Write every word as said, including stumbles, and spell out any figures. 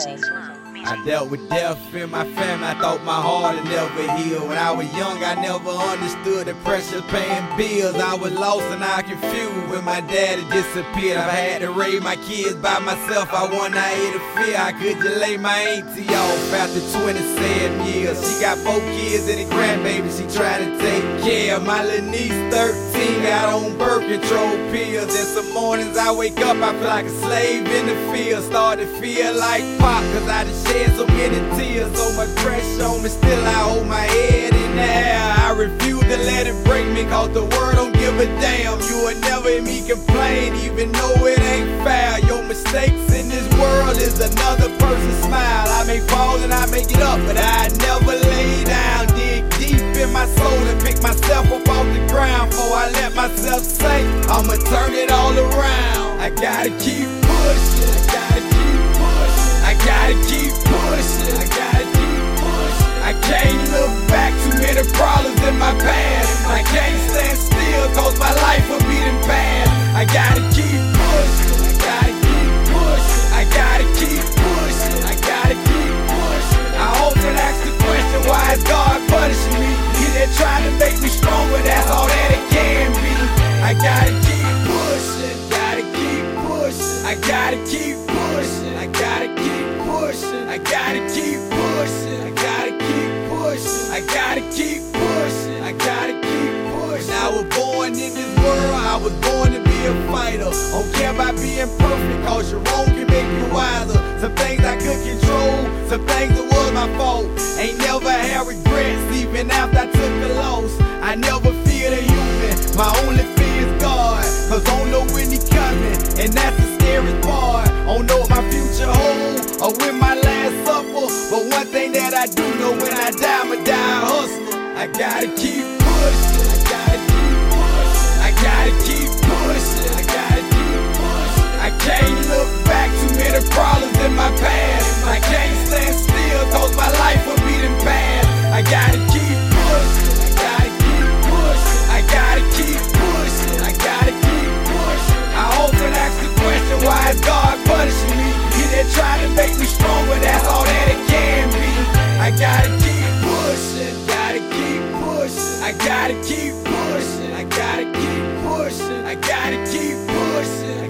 music. I dealt with death in my family, I thought my heart would never heal. When I was young, I never understood the pressure of paying bills. I was lost and I confused when my daddy disappeared. I had to raise my kids by myself, I won, I had a fear. I could just lay my auntie off after twenty-seven years. She got four kids and a grandbaby she tried to take care of. My little niece, thirteen, got on birth control pills. And some mornings I wake up, I feel like a slave in the field. Start to feel like pop, cause I just shed so many tears. So much pressure on me, still I hold my head in the air. I refuse to let it break me, cause the world don't give a damn. You will never hear me complain, even though it ain't fair. Your mistakes in this world is another person's smile. I may fall and I may get up, but I never lay down. Dig deep in my soul and pick myself up off the ground. Before I let myself sink, I'ma turn it all around. I gotta keep pushing, I gotta keep pushing, I gotta keep pushing, I gotta keep pushing. I can't look back, too many problems in my past. I can't stand still, cause my life will be them past. I gotta keep pushing, I gotta keep pushing, I gotta keep pushing, I gotta keep pushing. I often ask the question, why is God punishing me? He just trying to make me stronger, that's all that it can be. I gotta keep pushing, gotta keep pushing, I gotta keep pushing, I gotta keep pushing, I gotta keep pushing, I gotta keep pushing, I gotta keep pushing, I gotta keep pushing. I was born in this world, I was born to be a fighter. Don't care about being perfect, cause your wrong can make you wiser. Some things I could control, some things it was my fault. Ain't never had regrets, even after I took the loss. I never feared a human, my only fear is God. Cause I don't know when he coming, and that's the scariest part. I don't know what my future holds, or when my last supper. But one thing that I do know, when I die, I'ma die a hustler. I gotta keep pushing, I gotta keep pushing, I gotta keep pushing, I gotta keep pushing. I can't look back, too many problems in my past. I can't stand still, cause my life will be them past. I gotta keep pushing, I gotta keep pushing, I gotta keep pushing, I gotta keep pushing. I often ask the question, why is God punishing me? He just trying to make me stronger, that's all that it can be. I gotta keep pushing, gotta keep pushing, I gotta keep pushing, I gotta keep pushing, I gotta keep pushing.